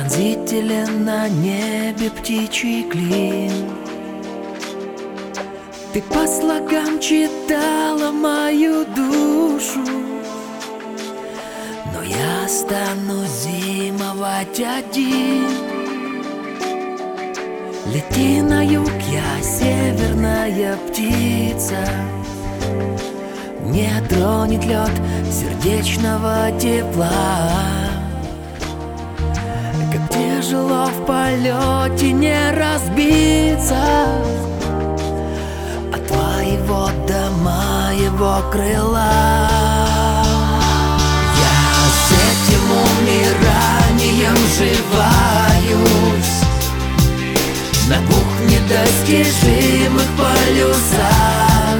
Пронзителен на небе птичий клин. Ты по слогам читала мою душу, но я стану зимовать один. Лети на юг, я северная птица, не тронет лед сердечного тепла. Как тяжело в полете не разбиться от твоего до моего крыла. Я с этим умиранием сживаюсь на двух недостижимых полюсах.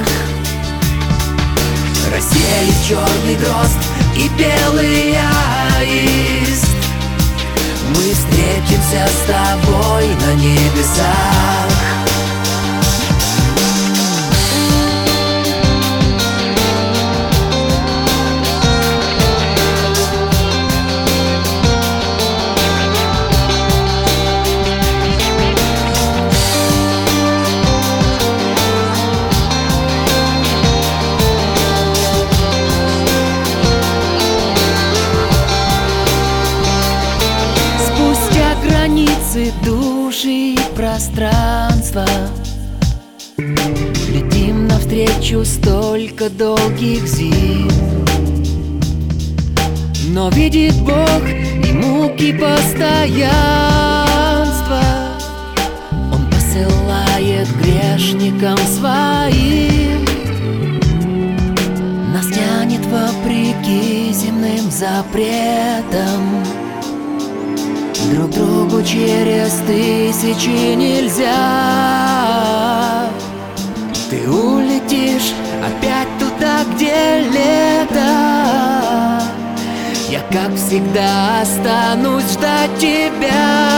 Рассеет черный дрозд и белый аист. Мы встретимся с тобой на небесах. Границы души и пространства летим навстречу столько долгих зим. Но видит Бог и муки постоянства. Он посылает грешникам своим. Нас тянет вопреки земным запретам. Друг другу через тысячи нельзя. Ты улетишь опять туда, где лето. Я, как всегда, останусь ждать тебя.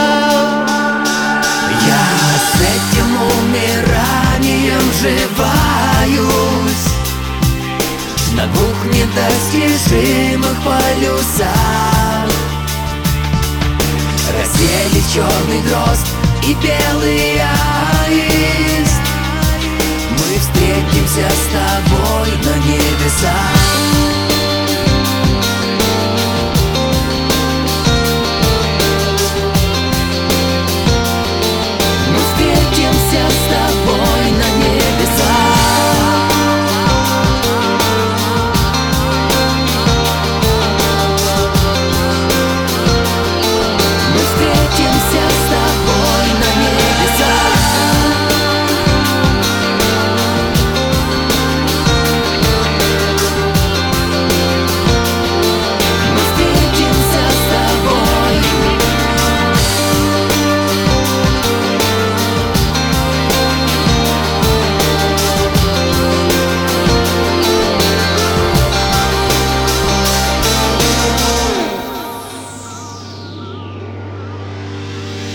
Я с этим умиранием сживаюсь на двух недостижимых полюсах. Рассеялись черный дрозд и белый аист. Мы встретимся с тобой на небесах.